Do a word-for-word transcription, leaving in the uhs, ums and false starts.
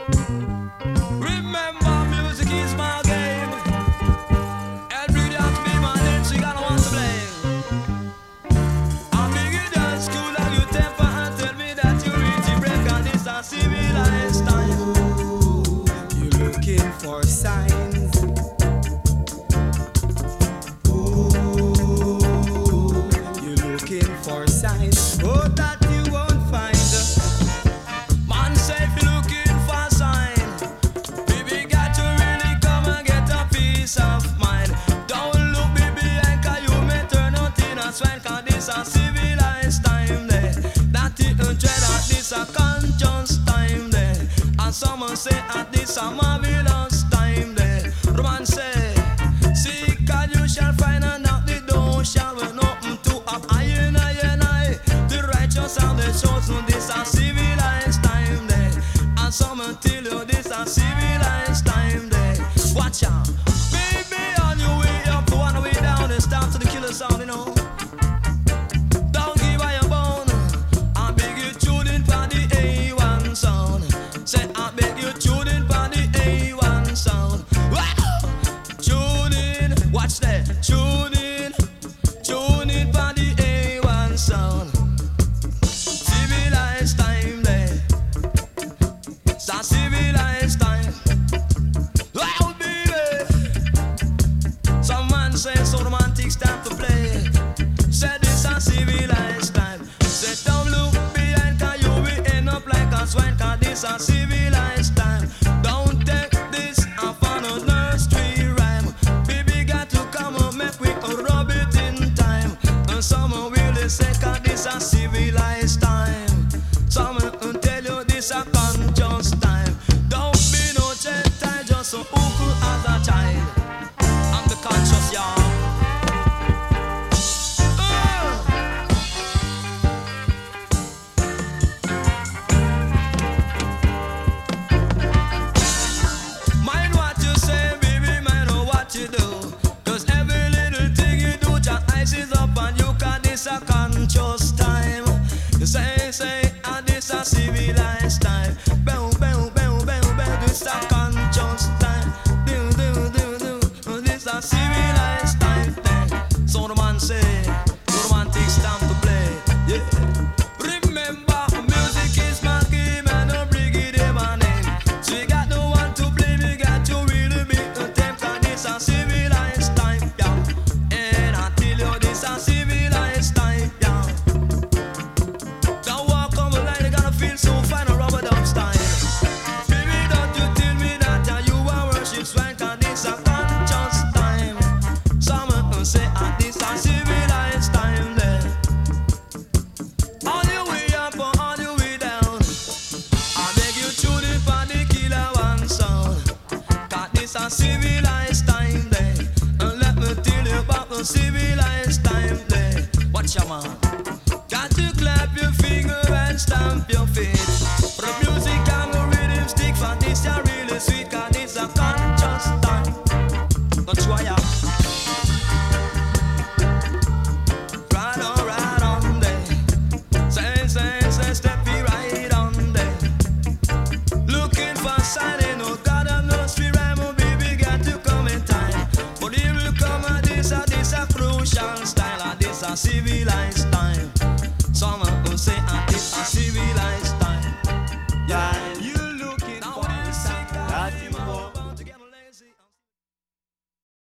Remember, music is my game. Every day to be my name, so you gotta want to blame. I'm big in the school and you temper and tell me that you reach the break and it's a civilized time. You're looking for signs. Ooh, you're looking for signs. Oh, that you won't find. Man say if you're looking for a sign, baby got to really come and get a peace of mind. Don't look baby like you may turn out in a swine, cause this a civilized time there. That it a dread at this a conscious time there. And someone say at this a marvelous time there. Roman say, seek and you shall find, and knock the door shall be open to up I and I and I. The righteous and the chosen, this a civilized time there. And someone tell you this a civilized time there. Watch out, baby, on your way up, on the way down, and stop to the killer sound, you know. Don't give her your bone. I beg you tune in for the A one sound. Say I beg you tune in for the A one sound. Wow! Tune in, watch that. Tune in, tune in for the A one sound. Civilized time there. It's a